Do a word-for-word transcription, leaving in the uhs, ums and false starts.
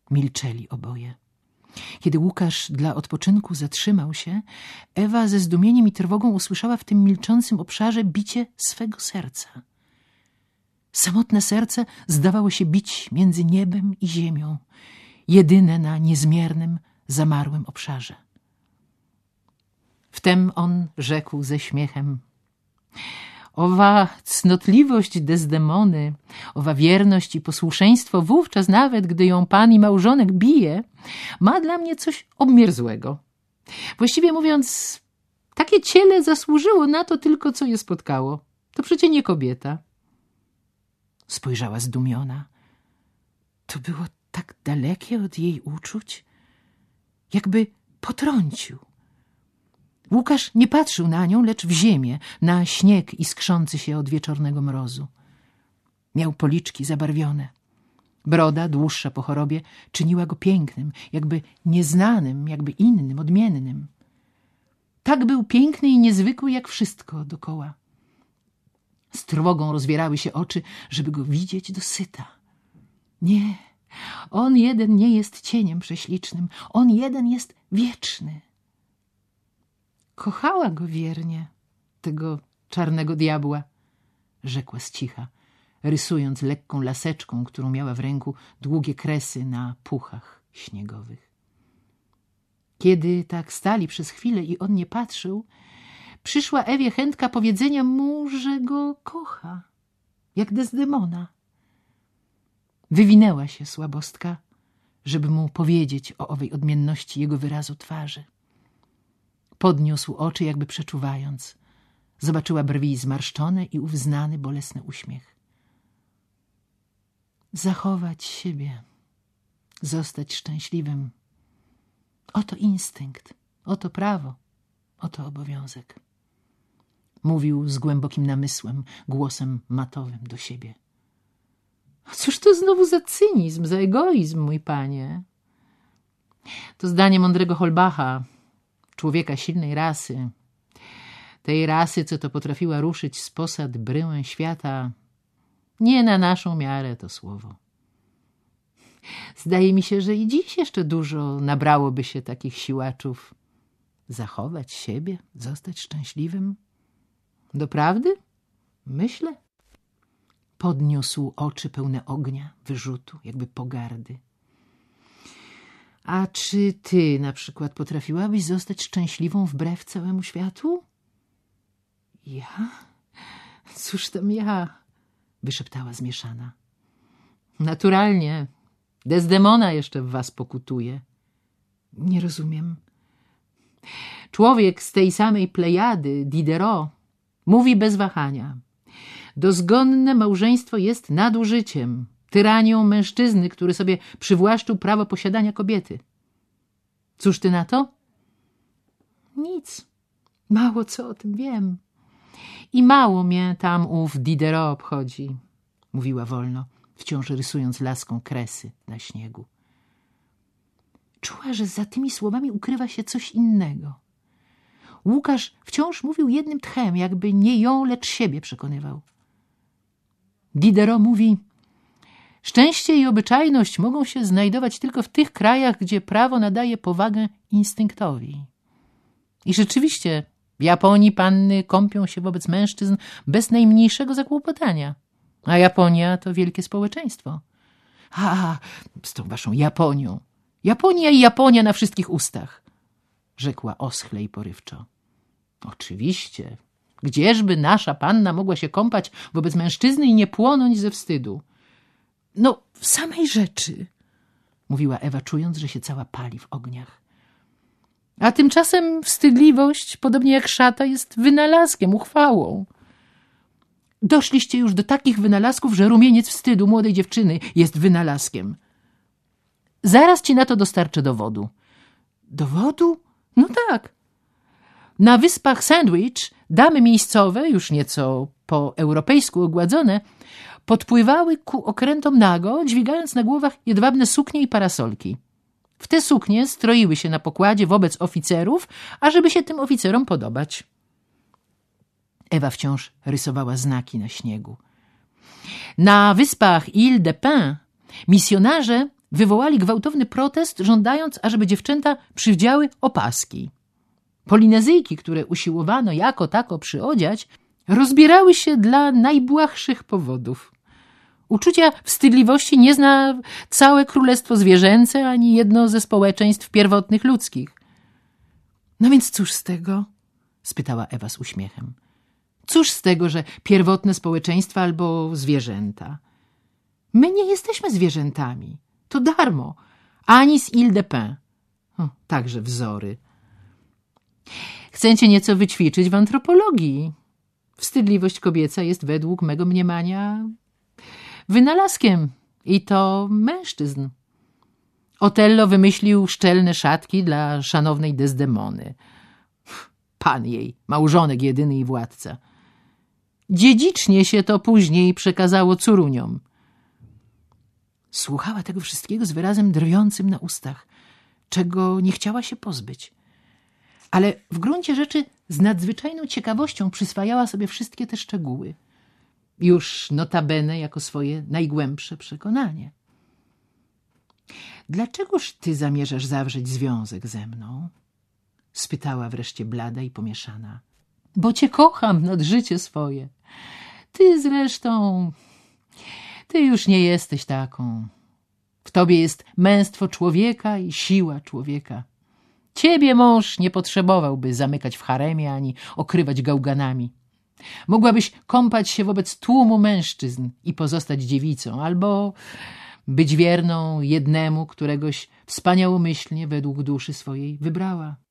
Milczeli oboje. Kiedy Łukasz dla odpoczynku zatrzymał się, Ewa ze zdumieniem i trwogą usłyszała w tym milczącym obszarze bicie swego serca. Samotne serce zdawało się bić między niebem i ziemią, jedyne na niezmiernym, zamarłym obszarze. Wtem on rzekł ze śmiechem: owa cnotliwość Dezdemony, owa wierność i posłuszeństwo, wówczas nawet, gdy ją pan i małżonek bije, ma dla mnie coś obmierzłego. Właściwie mówiąc, takie ciele zasłużyło na to tylko, co je spotkało. To przecie nie kobieta. Spojrzała zdumiona. To było tak dalekie od jej uczuć, jakby potrącił. Łukasz nie patrzył na nią, lecz w ziemię, na śnieg iskrzący się od wieczornego mrozu. Miał policzki zabarwione. Broda, dłuższa po chorobie, czyniła go pięknym, jakby nieznanym, jakby innym, odmiennym. Tak był piękny i niezwykły, jak wszystko dokoła. Z trwogą rozwierały się oczy, żeby go widzieć dosyta. Nie, on jeden nie jest cieniem prześlicznym, on jeden jest wieczny. Kochała go wiernie, tego czarnego diabła, rzekła z cicha, rysując lekką laseczką, którą miała w ręku, długie kresy na puchach śniegowych. Kiedy tak stali przez chwilę i on nie patrzył, przyszła Ewie chętka powiedzenia mu, że go kocha, jak Dezdemona. Wywinęła się słabostka, żeby mu powiedzieć o owej odmienności jego wyrazu twarzy. Podniósł oczy, jakby przeczuwając. Zobaczyła brwi zmarszczone i ów znany, bolesny uśmiech. Zachować siebie, zostać szczęśliwym. Oto instynkt, oto prawo, oto obowiązek. Mówił z głębokim namysłem, głosem matowym do siebie. Cóż to znowu za cynizm, za egoizm, mój panie? To zdanie mądrego Holbacha, człowieka silnej rasy, tej rasy, co to potrafiła ruszyć z posad bryłę świata. Nie na naszą miarę to słowo. Zdaje mi się, że i dziś jeszcze dużo nabrałoby się takich siłaczów. Zachować siebie, zostać szczęśliwym. Doprawdy? Myślę. Podniósł oczy pełne ognia, wyrzutu, jakby pogardy. A czy ty na przykład potrafiłabyś zostać szczęśliwą wbrew całemu światu? Ja? Cóż tam ja? Wyszeptała zmieszana. Naturalnie. Dezdemona jeszcze w was pokutuje. Nie rozumiem. Człowiek z tej samej plejady, Diderot, mówi bez wahania. Dozgonne małżeństwo jest nadużyciem, tyranią mężczyzny, który sobie przywłaszczył prawo posiadania kobiety. Cóż ty na to? Nic. Mało co o tym wiem. I mało mnie tam ów Diderot obchodzi, mówiła wolno, wciąż rysując laską kresy na śniegu. Czuła, że za tymi słowami ukrywa się coś innego. Łukasz wciąż mówił jednym tchem, jakby nie ją, lecz siebie przekonywał. Diderot mówi: szczęście i obyczajność mogą się znajdować tylko w tych krajach, gdzie prawo nadaje powagę instynktowi. I rzeczywiście w Japonii panny kąpią się wobec mężczyzn bez najmniejszego zakłopotania. A Japonia to wielkie społeczeństwo. A, z tą waszą Japonią. Japonia i Japonia na wszystkich ustach, rzekła oschle i porywczo. Oczywiście. Gdzieżby nasza panna mogła się kąpać wobec mężczyzny i nie płonąć ze wstydu? No, w samej rzeczy, mówiła Ewa, czując, że się cała pali w ogniach. A tymczasem wstydliwość, podobnie jak szata, jest wynalazkiem, uchwałą. Doszliście już do takich wynalazków, że rumieniec wstydu młodej dziewczyny jest wynalazkiem. Zaraz ci na to dostarczę dowodu. Dowodu? No tak. Na wyspach Sandwich damy miejscowe, już nieco po europejsku ogładzone, podpływały ku okrętom nago, dźwigając na głowach jedwabne suknie i parasolki. W te suknie stroiły się na pokładzie wobec oficerów, ażeby się tym oficerom podobać. Ewa wciąż rysowała znaki na śniegu. Na wyspach Ile de Pin misjonarze wywołali gwałtowny protest, żądając, ażeby dziewczęta przywdziały opaski. Polinezyjki, które usiłowano jako tako przyodziać, rozbierały się dla najbłahszych powodów. Uczucia wstydliwości nie zna całe królestwo zwierzęce, ani jedno ze społeczeństw pierwotnych ludzkich. No więc cóż z tego? Spytała Ewa z uśmiechem. Cóż z tego, że pierwotne społeczeństwa albo zwierzęta? My nie jesteśmy zwierzętami. To darmo. Ani z Ile de Pin. O, także wzory. Chcecie nieco wyćwiczyć w antropologii. Wstydliwość kobieca jest według mego mniemania wynalazkiem i to mężczyzn. Otello wymyślił szczelne szatki dla szanownej Desdemony. Pan jej, małżonek jedyny i władca. Dziedzicznie się to później przekazało córuniom. Słuchała tego wszystkiego z wyrazem drwiącym na ustach, czego nie chciała się pozbyć. Ale w gruncie rzeczy z nadzwyczajną ciekawością przyswajała sobie wszystkie te szczegóły. Już notabene jako swoje najgłębsze przekonanie. Dlaczegoż ty zamierzasz zawrzeć związek ze mną? Spytała wreszcie blada i pomieszana. Bo cię kocham nad życie swoje. Ty zresztą, ty już nie jesteś taką. W tobie jest męstwo człowieka i siła człowieka. Ciebie mąż nie potrzebowałby zamykać w haremie ani okrywać gałganami. Mogłabyś kąpać się wobec tłumu mężczyzn i pozostać dziewicą, albo być wierną jednemu, któregoś wspaniałomyślnie według duszy swojej wybrała.